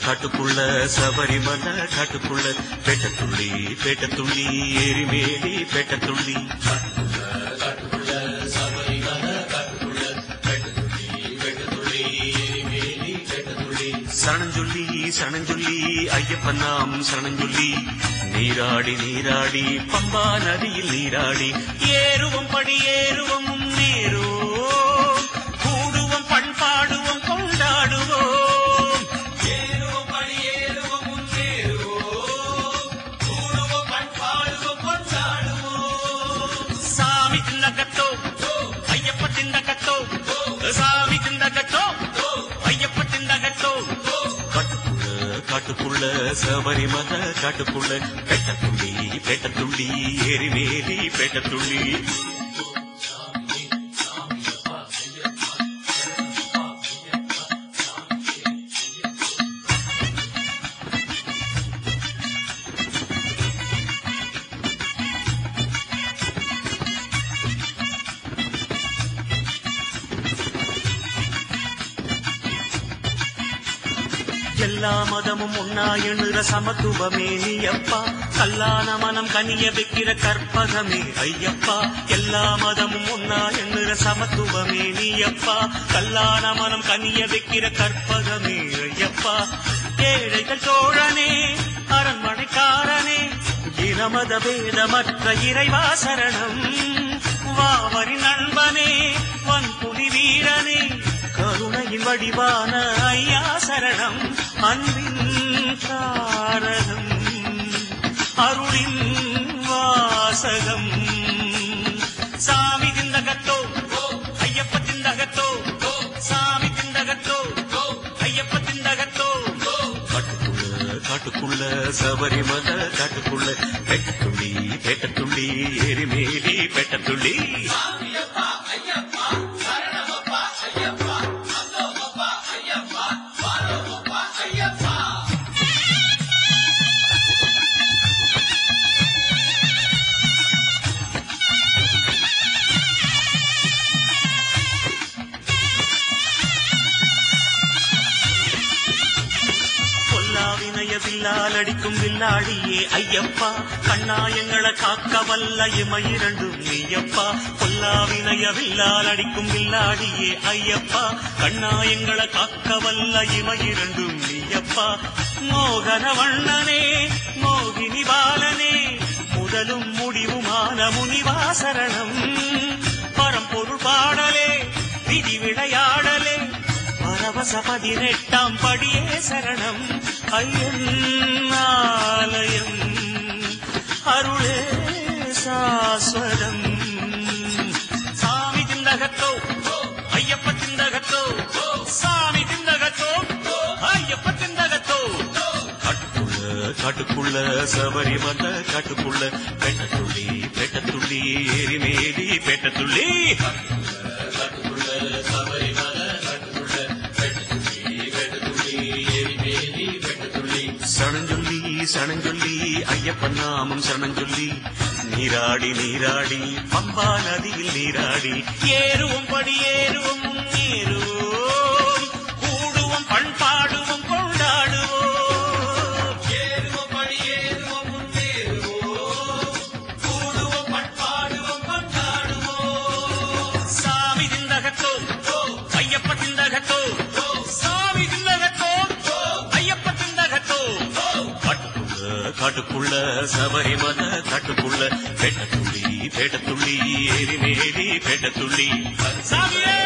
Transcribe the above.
காட்டுக்குள்ள சபரிமலை காட்டுக்குள்ள பேட்டத்துள்ளி பேட்டத்துள்ளி எரிமேலி பேட்டத்துள்ளி சரணஞ்சொல்லி சரணஞ்சொல்லி ஐயப்பன் நாம் சரணஞ்சொல்லி நீராடி நீராடி பம்பா நதியில் நீராடி ஏறுவோம் படி ஏறுவோம் முன்னேறுவோம் கூடுவோம் பண்பாடுவோம் கொண்டாடுவோம் ஏறுவோம் படி ஏறுவோம் முன்னேறுவோம் கூடுவோம் பண்பாடுவோம் கொண்டாடுவோம் சாமி திண்டகத்தோ ஐயப்ப திண்டகத்தோ சாமி திண்டகத்தோ ஐயப்ப திண்டகத்தோ காட்டுக்குள்ள சபரிமலை காட்டுக்குள்ள பேட்டத்துள்ளி பேட்டத்துள்ளி எரிமேலி பேட்டத்துள்ளி எல்லா மதமும் ஒன்னா எண்ணுற சமத்துவமே நீயப்பா கல்லான மனம் கனிய வைக்கிற கற்பகமே ஐயப்பா எல்லா மதமும் ஒன்னா எண்ணுற சமத்துவமே நீயப்பா கல்லான மனம் கனிய வைக்கிற கற்பகமே ஐயப்பா ஏழைகள் தோழனே அரண்மனைக்காரனே இனமத பேதமற்ற இறைவா சரணம் வாவரி நண்பனே வன்புலி வீரனே கருணையின் வடிவான ஐயா சரணம் அன்பின் காரணம் அருளின் வாசகம் சாமி திண்டகத்தோ ஐயப்ப திண்டகத்தோ சாமி திண்டகத்தோ ஐயப்ப திண்டகத்தோ காட்டுக்குள்ள சபரிமலை காட்டுக்குள்ள பேட்டத்துள்ளி பேட்டத்துள்ளி எரிமேலி பேட்டத்துள்ளி வில்லால் அடிக்கும் வில்லாடியே ஐயப்பா கண்ணாயங்களை காக்க வல்ல இமையிரண்டும் நீயப்பா பொல்லாவினைய வில்லால் அடிக்கும் வில்லாடியே ஐயப்பா கண்ணாயங்களை காக்க வல்ல இமையிரண்டும் நீயப்பா மோகன வண்ணனே மோகினி பாலனே முதலும் முடிவுமான முனிவாசரணம் பரம்பொருள் பாடலே விதி விளையாடலே பரவச 18ஆம் படியே சரணம் ஐயன் ஆலயம் அருளே சாஸ்வதம் சாமி திண்டகத்தோ ஐயப்ப திண்டகத்தோ சாமி திண்டகத்தோ ஐயப்ப திண்டகத்தோ காட்டுக்குள்ள சபரிமலை காட்டுக்குள்ள பேட்டத்துள்ளி பேட்டத்துள்ளி எரிமேலி பேட்டத்துள்ளி சரணஞ்சொல்லி சரணஞ்சொல்லி ஐயப்பன் நாமம் சரணஞ்சொல்லி நீராடி நீராடி பம்பா நதியில் நீராடி ஏறுவோம் படி ஏறுவோம் முன்னேறுவோம் கூடுவோம் பண்பாடுவோம் கொண்டாடுவோம் ஏறுவோம் படி ஏறுவோம் முன்னேறுவோம் கூடுவோம் பண்பாடுவோம் கொண்டாடுவோம் சாமி திண்டகத்தோ ஐயப்ப திண்டகத்தோ சாமி திண்டகத்தோ ஐயப்ப திண்டகத்தோ காட்டுக்குள்ள சபரிமலை காட்டுக்குள்ள பேட்டத்துள்ளி பேட்டத்துள்ளி எரிமேலி பேட்டத்துள்ளி சாமியே